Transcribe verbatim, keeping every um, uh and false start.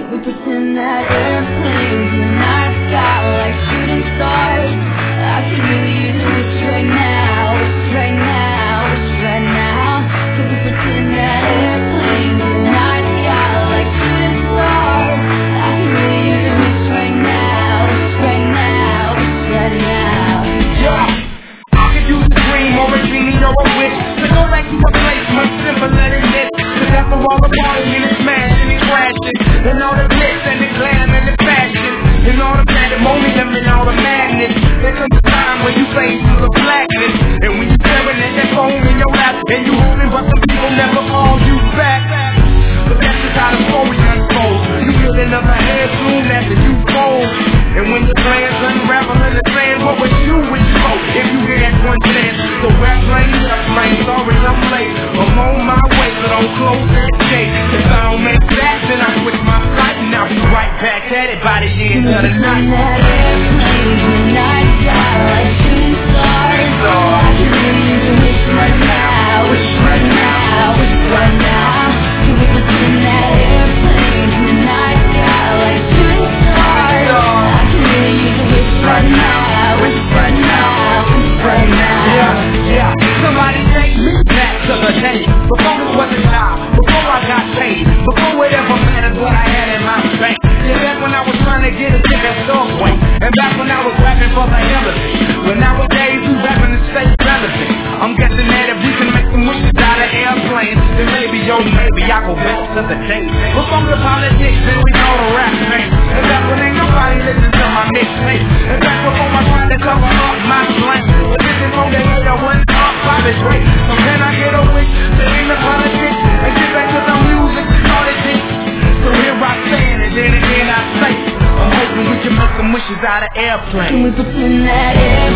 Can we pretend that airplanes in the night sky like shooting stars? I can really use a wish right now, wish right now, wish right now. Can we pretend that airplanes in the night sky like shooting stars? I can really use a wish right now, wish right now, wish right now. Yeah, I could use a dream or a genie or a wish to go back to a place much simpler than this. Cause after all the party and the smashing and crashing, and all the glitz and the glam and the fashion, and all the pandemonium and all the madness, there comes a time when you face to the blackness. And when you're staring at that phone in your lap, and you hoping but some people never call you back. But that's just how the story unfolds. You get another head soon after you fold. And when your plans unravel in the sand, what would you wish for if you had one chance? So rap lane, rap lane, sorry I'm late. I'm on my way, so don't close that gate. If I don't make that, then I switch my flight, and I'll be right back at it by the end of the night. That airplane in the night sky like shooting stars. I can really use a wish right now, wish right now, wish right now. Can we pretend that airplane in the night sky like shooting stars? I can really use a wish right now, wish right now, wish right now. Yeah, yeah, somebody take me back to the day before it was a job, before I got paid, before whatever mattered what I had in my bank. Yeah, back when I was trying to get a ticket at Subway, and back when I was rapping for the hell of it. When nowadays we rapping to stay relevant. I'm guessing that if we can make some wishes out of airplanes, then maybe, yo, maybe I go back to the day before the politics and we know the rap man. And back when ain't nobody listen to my mixtape. And back before I tried to cover up my slang. But this is on the head I wasn't up by this way. So can I get a wish to end the politics and get back to the music, all the things? So here I stand and then again I say, I'm hoping we can make some wishes out of airplanes. Can we pretend that airplane